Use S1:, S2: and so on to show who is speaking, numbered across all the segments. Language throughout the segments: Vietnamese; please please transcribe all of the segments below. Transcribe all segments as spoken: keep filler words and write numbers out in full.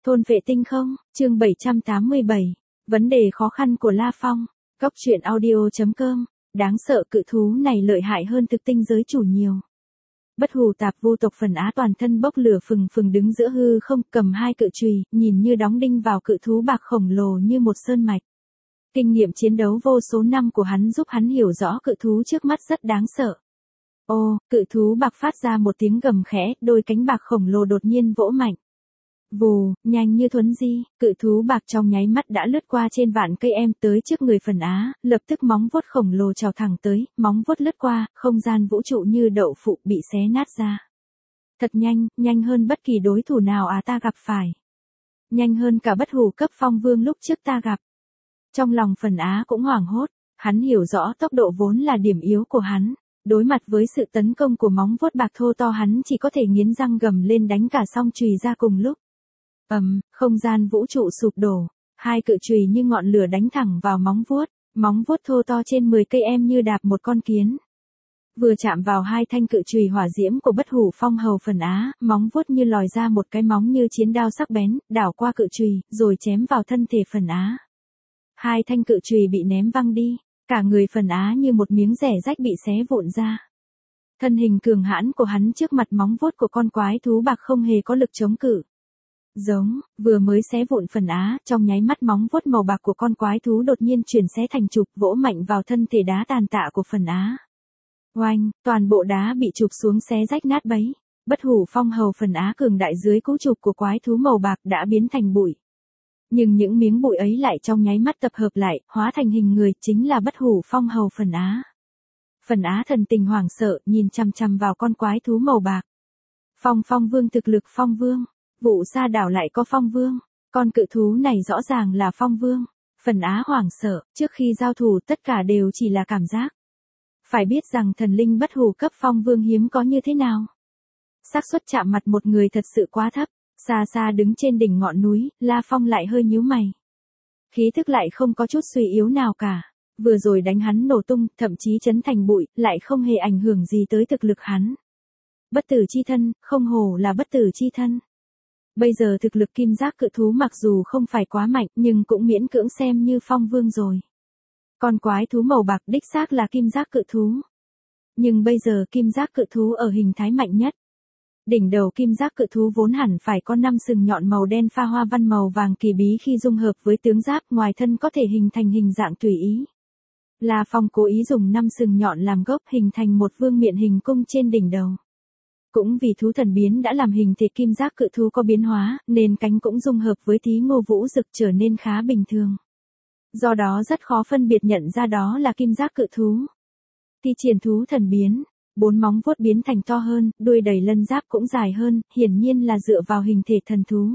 S1: Thôn vệ tinh không, chương bảy trăm tám mươi bảy. Vấn đề khó khăn của La Phong. Cóc truyện audio chấm com. Đáng sợ cự thú này lợi hại hơn thực tinh giới chủ nhiều. Bất hủ tạp vô tộc Phần Á toàn thân bốc lửa phừng phừng đứng giữa hư không, cầm hai cự chùy, nhìn như đóng đinh vào cự thú bạc khổng lồ như một sơn mạch. Kinh nghiệm chiến đấu vô số năm của hắn giúp hắn hiểu rõ cự thú trước mắt rất đáng sợ. Ô, cự thú bạc phát ra một tiếng gầm khẽ, đôi cánh bạc khổng lồ đột nhiên vỗ mạnh. Vù, nhanh như thuấn di, cự thú bạc trong nháy mắt đã lướt qua trên vạn cây em tới trước người Phần Á, lập tức móng vuốt khổng lồ trào thẳng tới, móng vuốt lướt qua, không gian vũ trụ như đậu phụ bị xé nát ra. Thật nhanh, nhanh hơn bất kỳ đối thủ nào à ta gặp phải. Nhanh hơn cả bất hủ cấp phong vương lúc trước ta gặp. Trong lòng Phần Á cũng hoảng hốt, hắn hiểu rõ tốc độ vốn là điểm yếu của hắn. Đối mặt với sự tấn công của móng vuốt bạc thô to hắn chỉ có thể nghiến răng gầm lên đánh cả song chùy ra cùng lúc. Ầm, um, không gian vũ trụ sụp đổ, hai cự chùy như ngọn lửa đánh thẳng vào móng vuốt, móng vuốt thô to trên mười cây em như đạp một con kiến. Vừa chạm vào hai thanh cự chùy hỏa diễm của bất hủ phong hầu Phần Á, móng vuốt như lòi ra một cái móng như chiến đao sắc bén, đảo qua cự chùy, rồi chém vào thân thể Phần Á. Hai thanh cự chùy bị ném văng đi, cả người Phần Á như một miếng rẻ rách bị xé vụn ra. Thân hình cường hãn của hắn trước mặt móng vuốt của con quái thú bạc không hề có lực chống cự. Giống, vừa mới xé vụn Phần Á, trong nháy mắt móng vuốt màu bạc của con quái thú đột nhiên chuyển xé thành chụp vỗ mạnh vào thân thể đá tàn tạ của Phần Á. Oanh, toàn bộ đá bị chụp xuống xé rách nát bấy. Bất hủ phong hầu Phần Á cường đại dưới cú chụp của quái thú màu bạc đã biến thành bụi. Nhưng những miếng bụi ấy lại trong nháy mắt tập hợp lại, hóa thành hình người, chính là bất hủ phong hầu Phần Á. Phần Á thần tình hoảng sợ, nhìn chằm chằm vào con quái thú màu bạc. Phong phong vương thực lực phong vương. Vụ sa đảo lại có phong vương, con cự thú này rõ ràng là phong vương. Phần Á hoảng sợ, trước khi giao thủ tất cả đều chỉ là cảm giác. Phải biết rằng thần linh bất hủ cấp phong vương hiếm có như thế nào. Xác suất chạm mặt một người thật sự quá thấp, xa xa đứng trên đỉnh ngọn núi, La Phong lại hơi nhíu mày. Khí thức lại không có chút suy yếu nào cả, vừa rồi đánh hắn nổ tung, thậm chí chấn thành bụi, lại không hề ảnh hưởng gì tới thực lực hắn. Bất tử chi thân, không hổ là bất tử chi thân. Bây giờ thực lực kim giác cự thú mặc dù không phải quá mạnh nhưng cũng miễn cưỡng xem như phong vương rồi. Con quái thú màu bạc đích xác là kim giác cự thú. Nhưng bây giờ kim giác cự thú ở hình thái mạnh nhất. Đỉnh đầu kim giác cự thú vốn hẳn phải có năm sừng nhọn màu đen pha hoa văn màu vàng kỳ bí khi dung hợp với tướng giáp ngoài thân có thể hình thành hình dạng tùy ý. La Phong cố ý dùng năm sừng nhọn làm gốc hình thành một vương miện hình cung trên đỉnh đầu. Cũng vì thú thần biến đã làm hình thể kim giác cự thú có biến hóa, nên cánh cũng dung hợp với tí ngô vũ rực trở nên khá bình thường. Do đó rất khó phân biệt nhận ra đó là kim giác cự thú. Ti triển thú thần biến, bốn móng vuốt biến thành to hơn, đuôi đầy lân giáp cũng dài hơn, hiển nhiên là dựa vào hình thể thần thú.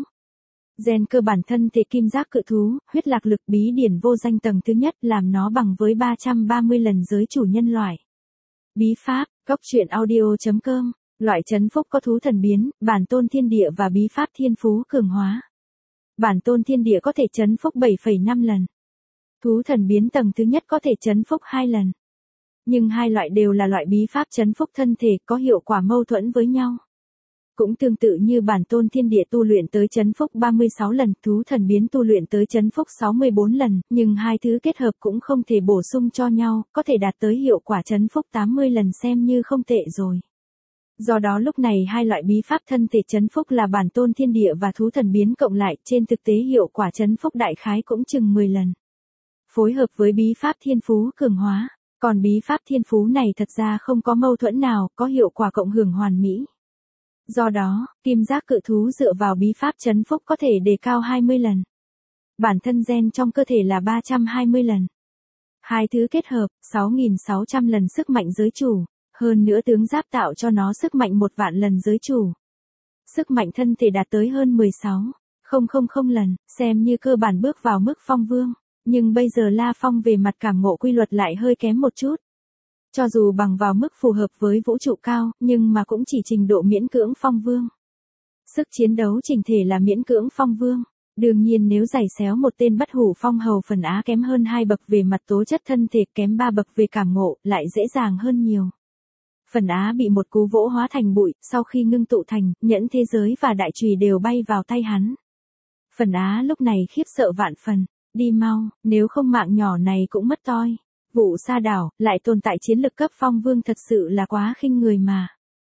S1: Gen cơ bản thân thể kim giác cự thú, huyết lạc lực bí điển vô danh tầng thứ nhất làm nó bằng với ba trăm ba mươi lần giới chủ nhân loại. Bí pháp, cóc truyện audio chấm com. Loại chấn phúc có thú thần biến, bản tôn thiên địa và bí pháp thiên phú cường hóa. Bản tôn thiên địa có thể chấn phúc bảy phẩy năm lần. Thú thần biến tầng thứ nhất có thể chấn phúc hai lần. Nhưng hai loại đều là loại bí pháp chấn phúc thân thể có hiệu quả mâu thuẫn với nhau. Cũng tương tự như bản tôn thiên địa tu luyện tới chấn phúc ba mươi sáu lần, thú thần biến tu luyện tới chấn phúc sáu mươi bốn lần, nhưng hai thứ kết hợp cũng không thể bổ sung cho nhau, có thể đạt tới hiệu quả chấn phúc tám mươi lần xem như không tệ rồi. Do đó lúc này hai loại bí pháp thân thể chấn phúc là bản tôn thiên địa và thú thần biến cộng lại, trên thực tế hiệu quả chấn phúc đại khái cũng chừng mười lần. Phối hợp với bí pháp thiên phú cường hóa, còn bí pháp thiên phú này thật ra không có mâu thuẫn nào, có hiệu quả cộng hưởng hoàn mỹ. Do đó, kim giác cự thú dựa vào bí pháp chấn phúc có thể đề cao hai mươi lần. Bản thân gen trong cơ thể là ba trăm hai mươi lần. Hai thứ kết hợp, sáu nghìn sáu trăm lần sức mạnh giới chủ. Hơn nữa tướng giáp tạo cho nó sức mạnh một vạn lần giới chủ. Sức mạnh thân thể đạt tới hơn mười sáu nghìn lần, xem như cơ bản bước vào mức phong vương. Nhưng bây giờ La Phong về mặt cảm ngộ quy luật lại hơi kém một chút. Cho dù bằng vào mức phù hợp với vũ trụ cao, nhưng mà cũng chỉ trình độ miễn cưỡng phong vương. Sức chiến đấu chỉnh thể là miễn cưỡng phong vương. Đương nhiên nếu giày xéo một tên bất hủ phong hầu Phần Á kém hơn hai bậc về mặt tố chất thân thể, kém ba bậc về cảm ngộ, lại dễ dàng hơn nhiều. Phần Á bị một cú vỗ hóa thành bụi, sau khi ngưng tụ thành, nhẫn thế giới và đại chùy đều bay vào tay hắn. Phần Á lúc này khiếp sợ vạn phần, đi mau, nếu không mạng nhỏ này cũng mất toi. Vụ sa đảo, lại tồn tại chiến lực cấp phong vương thật sự là quá khinh người mà.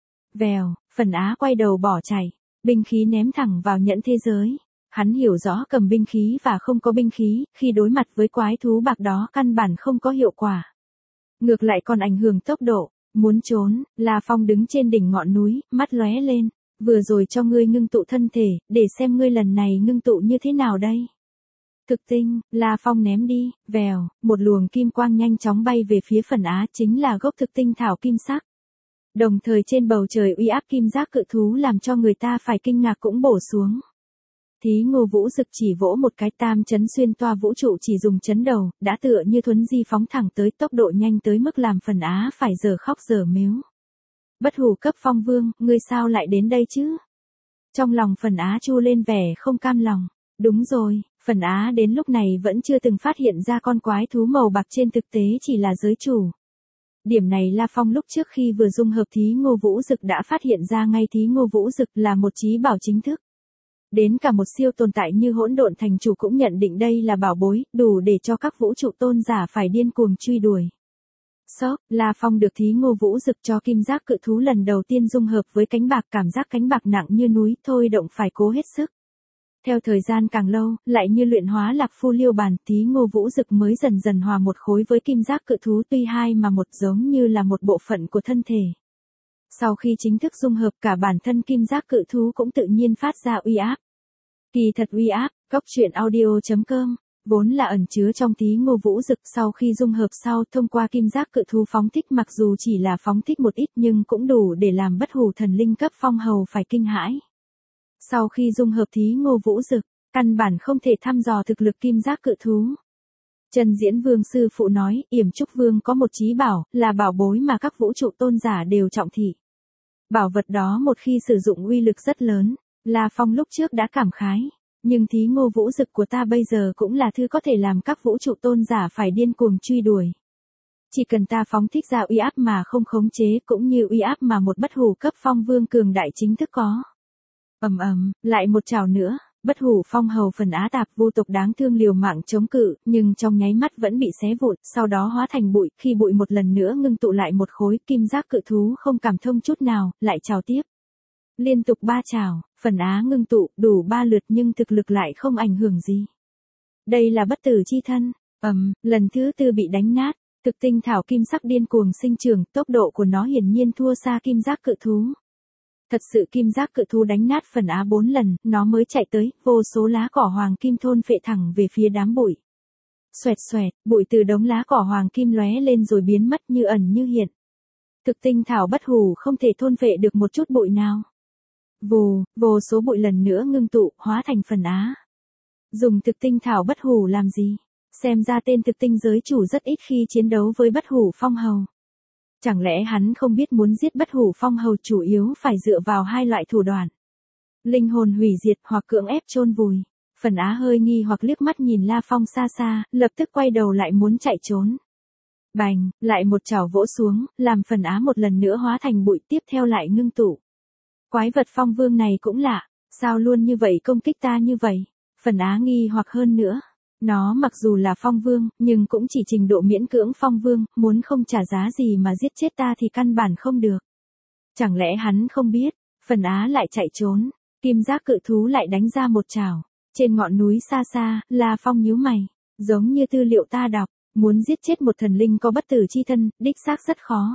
S1: Vèo, Phần Á quay đầu bỏ chạy, binh khí ném thẳng vào nhẫn thế giới. Hắn hiểu rõ cầm binh khí và không có binh khí, khi đối mặt với quái thú bạc đó căn bản không có hiệu quả. Ngược lại còn ảnh hưởng tốc độ, muốn trốn, La Phong đứng trên đỉnh ngọn núi, mắt lóe lên, vừa rồi cho ngươi ngưng tụ thân thể, để xem ngươi lần này ngưng tụ như thế nào đây. Thực tinh, La Phong ném đi, vèo, một luồng kim quang nhanh chóng bay về phía Phần Á, chính là gốc thực tinh thảo kim sắc. Đồng thời trên bầu trời uy áp kim giác cự thú làm cho người ta phải kinh ngạc cũng bổ xuống. Thí Ngô Vũ Dực chỉ vỗ một cái, tam chấn xuyên toa vũ trụ chỉ dùng chấn đầu, đã tựa như thuấn di phóng thẳng tới, tốc độ nhanh tới mức làm Phần Á phải giờ khóc giờ mếu. Bất hủ cấp phong vương, ngươi sao lại đến đây chứ? Trong lòng Phần Á chu lên vẻ không cam lòng. Đúng rồi, Phần Á đến lúc này vẫn chưa từng phát hiện ra con quái thú màu bạc trên thực tế chỉ là giới chủ. Điểm này La Phong lúc trước khi vừa dung hợp Thí Ngô Vũ Dực đã phát hiện ra ngay. Thí Ngô Vũ Dực là một chí bảo chính thức. Đến cả một siêu tồn tại như Hỗn Độn Thành Chủ cũng nhận định đây là bảo bối, đủ để cho các vũ trụ tôn giả phải điên cuồng truy đuổi. Sốc, La Phong được Thí Ngô Vũ Dực cho kim giác cự thú lần đầu tiên dung hợp với cánh bạc, cảm giác cánh bạc nặng như núi, thôi động phải cố hết sức. Theo thời gian càng lâu, lại như luyện hóa lạc phu liêu bàn, Thí Ngô Vũ Dực mới dần dần hòa một khối với kim giác cự thú, tuy hai mà một, giống như là một bộ phận của thân thể. Sau khi chính thức dung hợp, cả bản thân kim giác cự thú cũng tự nhiên phát ra uy áp. Kỳ thật uy áp, góc truyện audio chấm com, vốn là ẩn chứa trong Thí Ngô Vũ Dực, sau khi dung hợp sau thông qua kim giác cự thú phóng thích, mặc dù chỉ là phóng thích một ít nhưng cũng đủ để làm bất hủ thần linh cấp phong hầu phải kinh hãi. Sau khi dung hợp Thí Ngô Vũ Dực, căn bản không thể thăm dò thực lực kim giác cự thú. Trần Diễn Vương sư phụ nói, Yểm Trúc Vương có một chí bảo, là bảo bối mà các vũ trụ tôn giả đều trọng thị. Bảo vật đó một khi sử dụng uy lực rất lớn, La Phong lúc trước đã cảm khái, nhưng Thí Ngô Vũ Dực của ta bây giờ cũng là thứ có thể làm các vũ trụ tôn giả phải điên cuồng truy đuổi. Chỉ cần ta phóng thích ra uy áp mà không khống chế, cũng như uy áp mà một bất hủ cấp phong vương cường đại chính thức có. Ầm ầm, lại một trảo nữa, bất hủ phong hầu Phần Á tạp vô tộc đáng thương liều mạng chống cự, nhưng trong nháy mắt vẫn bị xé vụn, sau đó hóa thành bụi, khi bụi một lần nữa ngưng tụ lại một khối, kim giác cự thú không cảm thông chút nào, lại trào tiếp. Liên tục ba trảo, Phần Á ngưng tụ, đủ ba lượt nhưng thực lực lại không ảnh hưởng gì. Đây là bất tử chi thân, ầm, lần thứ tư bị đánh nát, thực tinh thảo kim sắc điên cuồng sinh trưởng, tốc độ của nó hiển nhiên thua xa kim giác cự thú. Thật sự kim giác cự thú đánh nát Phần Á bốn lần, nó mới chạy tới, vô số lá cỏ hoàng kim thôn phệ thẳng về phía đám bụi. Xoẹt xoẹt, bụi từ đống lá cỏ hoàng kim lóe lên rồi biến mất như ẩn như hiện. Thực tinh thảo bất hủ không thể thôn phệ được một chút bụi nào. Vù, vô số bụi lần nữa ngưng tụ, hóa thành Phần Á. Dùng thực tinh thảo bất hủ làm gì? Xem ra tên thực tinh giới chủ rất ít khi chiến đấu với bất hủ phong hầu. Chẳng lẽ hắn không biết muốn giết bất hủ phong hầu chủ yếu phải dựa vào hai loại thủ đoạn. Linh hồn hủy diệt hoặc cưỡng ép chôn vùi. Phần Á hơi nghi hoặc liếc mắt nhìn La Phong xa xa, lập tức quay đầu lại muốn chạy trốn. Bành, lại một chảo vỗ xuống, làm Phần Á một lần nữa hóa thành bụi, tiếp theo lại ngưng tụ. Quái vật phong vương này cũng lạ, sao luôn như vậy công kích ta như vậy? Phần Á nghi hoặc hơn nữa. Nó mặc dù là phong vương, nhưng cũng chỉ trình độ miễn cưỡng phong vương, muốn không trả giá gì mà giết chết ta thì căn bản không được. Chẳng lẽ hắn không biết? Phần Á lại chạy trốn, kim giác cự thú lại đánh ra một chảo. Trên ngọn núi xa xa, La Phong nhíu mày, giống như tư liệu ta đọc, muốn giết chết một thần linh có bất tử chi thân, đích xác rất khó.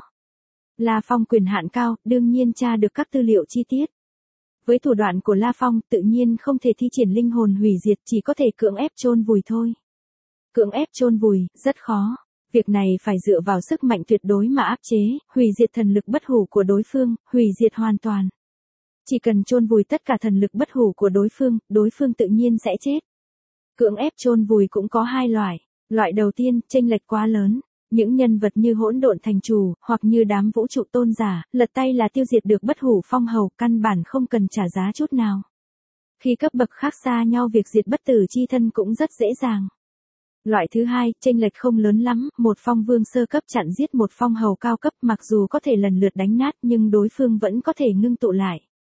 S1: La Phong quyền hạn cao, đương nhiên tra được các tư liệu chi tiết. Với thủ đoạn của La Phong, tự nhiên không thể thi triển linh hồn hủy diệt, chỉ có thể cưỡng ép chôn vùi thôi. Cưỡng ép chôn vùi, rất khó. Việc này phải dựa vào sức mạnh tuyệt đối mà áp chế, hủy diệt thần lực bất hủ của đối phương, hủy diệt hoàn toàn. Chỉ cần chôn vùi tất cả thần lực bất hủ của đối phương, đối phương tự nhiên sẽ chết. Cưỡng ép chôn vùi cũng có hai loại. Loại đầu tiên, chênh lệch quá lớn. Những nhân vật như Hỗn Độn Thành Chủ, hoặc như đám vũ trụ tôn giả, lật tay là tiêu diệt được bất hủ phong hầu, căn bản không cần trả giá chút nào. Khi cấp bậc khác xa nhau, việc diệt bất tử chi thân cũng rất dễ dàng. Loại thứ hai, chênh lệch không lớn lắm, một phong vương sơ cấp chặn giết một phong hầu cao cấp, mặc dù có thể lần lượt đánh nát nhưng đối phương vẫn có thể ngưng tụ lại.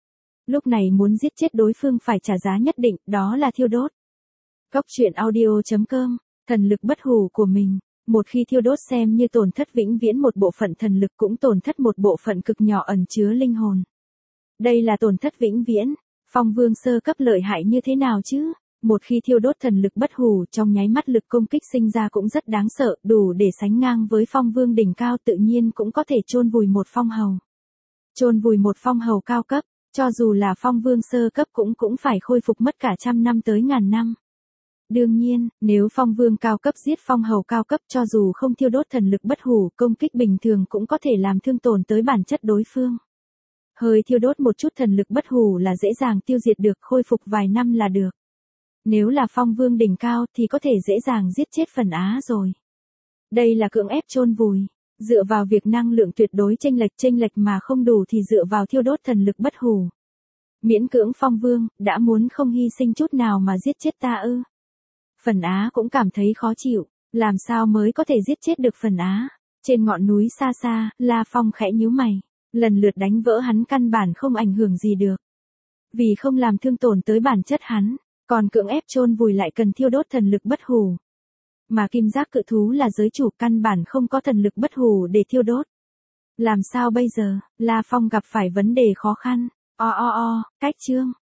S1: Lúc này muốn giết chết đối phương phải trả giá nhất định, đó là thiêu đốt. Góc truyện audio.com, thần lực bất hủ của mình. Một khi thiêu đốt xem như tổn thất vĩnh viễn một bộ phận thần lực, cũng tổn thất một bộ phận cực nhỏ ẩn chứa linh hồn. Đây là tổn thất vĩnh viễn. Phong vương sơ cấp lợi hại như thế nào chứ? Một khi thiêu đốt thần lực bất hủ, trong nháy mắt lực công kích sinh ra cũng rất đáng sợ, đủ để sánh ngang với phong vương đỉnh cao, tự nhiên cũng có thể chôn vùi một phong hầu. Chôn vùi một phong hầu cao cấp, cho dù là phong vương sơ cấp cũng cũng phải khôi phục mất cả trăm năm tới ngàn năm. Đương nhiên, nếu phong vương cao cấp giết phong hầu cao cấp, cho dù không thiêu đốt thần lực bất hủ, công kích bình thường cũng có thể làm thương tổn tới bản chất đối phương. Hơi thiêu đốt một chút thần lực bất hủ là dễ dàng tiêu diệt được, khôi phục vài năm là được. Nếu là phong vương đỉnh cao thì có thể dễ dàng giết chết phần á rồi. Đây là cưỡng ép chôn vùi, dựa vào việc năng lượng tuyệt đối chênh lệch chênh lệch mà không đủ thì dựa vào thiêu đốt thần lực bất hủ. Miễn cưỡng phong vương, đã muốn không hy sinh chút nào mà giết chết ta ư? Phần á cũng cảm thấy khó chịu, làm sao mới có thể giết chết được phần á? Trên ngọn núi xa xa, La Phong khẽ nhíu mày, lần lượt đánh vỡ hắn căn bản không ảnh hưởng gì được. Vì không làm thương tổn tới bản chất hắn, còn cưỡng ép chôn vùi lại cần thiêu đốt thần lực bất hủ. Mà kim giác cự thú là giới chủ, căn bản không có thần lực bất hủ để thiêu đốt. Làm sao bây giờ? La Phong gặp phải vấn đề khó khăn. O o o, cách chương.